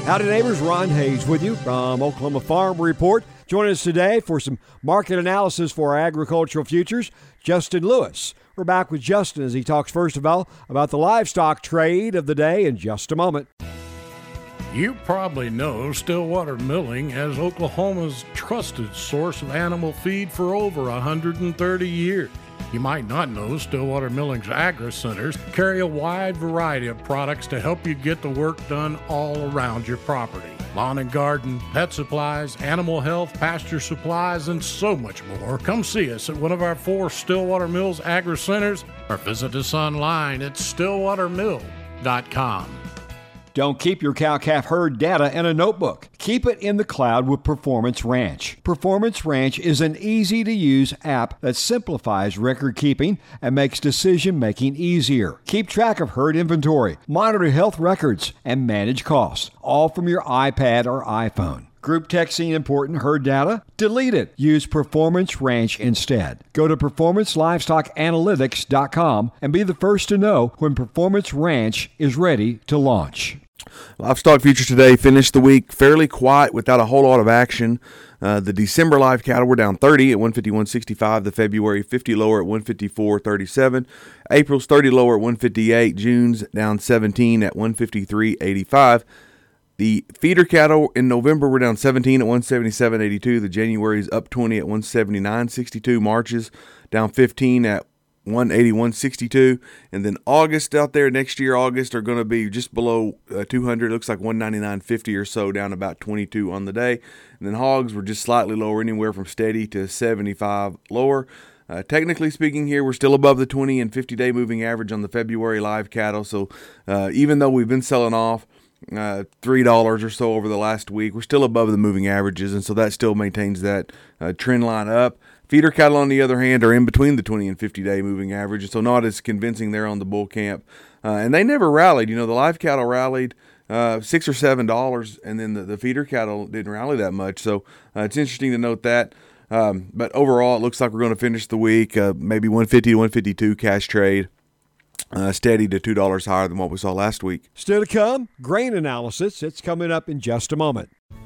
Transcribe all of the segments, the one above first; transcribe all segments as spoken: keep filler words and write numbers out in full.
Howdy neighbors, Ron Hayes with you from Oklahoma Farm Report. Joining us today for some market analysis for our agricultural futures, Justin Lewis. We're back with Justin as he talks first of all about the livestock trade of the day in just a moment. You probably know Stillwater Milling as Oklahoma's trusted source of animal feed for over one hundred thirty years. You might not know Stillwater Milling's agri-centers carry a wide variety of products to help you get the work done all around your property. Lawn and garden, pet supplies, animal health, pasture supplies, and so much more. Come see us at one of our four Stillwater Mills agri-centers or visit us online at stillwater mill dot com. Don't keep your cow-calf herd data in a notebook. Keep it in the cloud with Performance Ranch. Performance Ranch is an easy-to-use app that simplifies record keeping and makes decision-making easier. Keep track of herd inventory, monitor health records, and manage costs, all from your iPad or iPhone. Group texting important herd data? Delete it. Use Performance Ranch instead. Go to performance livestock analytics dot com and be the first to know when Performance Ranch is ready to launch. Livestock futures today finished the week fairly quiet without a whole lot of action. Uh, the December live cattle were down thirty at one fifty-one sixty-five. The February fifty lower at one fifty-four thirty-seven. April's thirty lower at one fifty-eight. June's down seventeen at one fifty-three eighty-five. The feeder cattle in November were down seventeen at one seventy-seven eighty-two. The January's up twenty at one seventy-nine sixty-two. March's down fifteen at one eighty-one sixty-two. And then August out there, next year, August, are going to be just below uh, two hundred. Looks like one ninety-nine fifty or so, down about twenty-two on the day. And then hogs were just slightly lower, anywhere from steady to seventy-five lower. Uh, technically speaking here, we're still above the twenty and fifty-day moving average on the February live cattle. So uh, even though we've been selling off Uh, three dollars or so over the last week, we're still above the moving averages, and so that still maintains that uh, trend line up. Feeder cattle, on the other hand, are in between the twenty and fifty-day moving average, so not as convincing there on the bull camp. Uh, and they never rallied. You know, the live cattle rallied uh, six or seven dollars, and then the, the feeder cattle didn't rally that much. So uh, it's interesting to note that. Um, but overall, it looks like we're going to finish the week uh, maybe one fifty to one fifty-two cash trade. Uh, steady to two dollars higher than what we saw last week. Still to come, grain analysis. It's coming up in just a moment.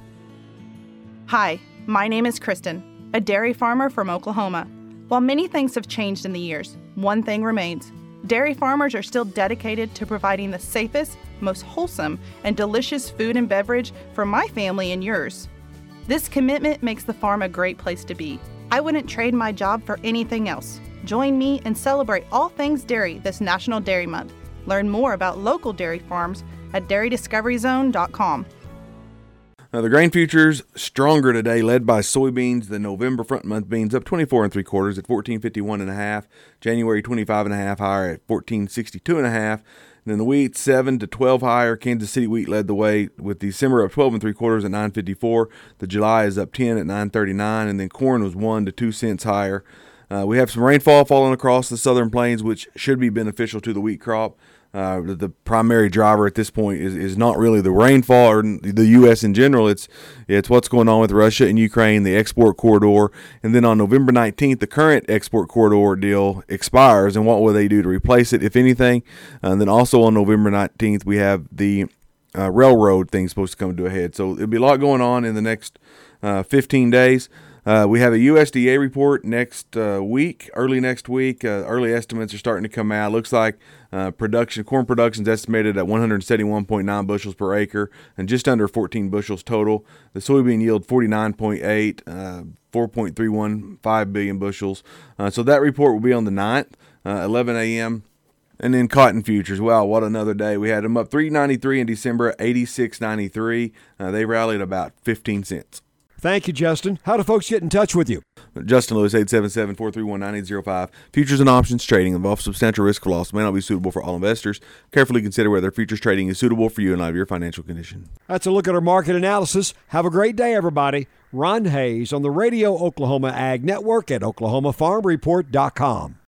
Hi, my name is Kristen, a dairy farmer from Oklahoma. While many things have changed in the years, one thing remains. Dairy farmers are still dedicated to providing the safest, most wholesome, and delicious food and beverage for my family and yours. This commitment makes the farm a great place to be. I wouldn't trade my job for anything else. Join me and celebrate all things dairy this National Dairy Month. Learn more about local dairy farms at dairy discovery zone dot com. Now the grain futures stronger today, led by soybeans. The November front month beans up twenty-four and three quarters at fourteen fifty-one and a half. January twenty-five and a half higher at fourteen sixty-two and a half. And then the wheat seven to twelve higher. Kansas City wheat led the way with December up twelve and three quarters at nine fifty-four. The July is up ten at nine thirty-nine, and then corn was one to two cents higher. Uh, we have some rainfall falling across the southern plains, which should be beneficial to the wheat crop. Uh, the, the primary driver at this point is, is not really the rainfall or the U S in general. It's it's what's going on with Russia and Ukraine, the export corridor. And then on November nineteenth, the current export corridor deal expires. And what will they do to replace it, if anything? Uh, and then also on November nineteenth, we have the uh, railroad thing supposed to come to a head. So there'll be a lot going on in the next uh, fifteen days. Uh, we have a U S D A report next uh, week, early next week. Uh, early estimates are starting to come out. Looks like uh, production, corn production is estimated at one hundred seventy-one point nine bushels per acre and just under fourteen bushels total. The soybean yield forty-nine point eight, uh, four point three one five billion bushels. Uh, so that report will be on the ninth, uh, eleven a.m. And then cotton futures. Wow, what another day. We had them up three ninety-three in December, eighty-six ninety-three. Uh, they rallied about fifteen cents. Thank you, Justin. How do folks get in touch with you? Justin Lewis, eight seven seven, four three one, nine eight zero five. Futures and options trading involves substantial risk of loss. May not be suitable for all investors. Carefully consider whether futures trading is suitable for you in light of your financial condition. That's a look at our market analysis. Have a great day, everybody. Ron Hayes on the Radio Oklahoma Ag Network at oklahoma farm report dot com.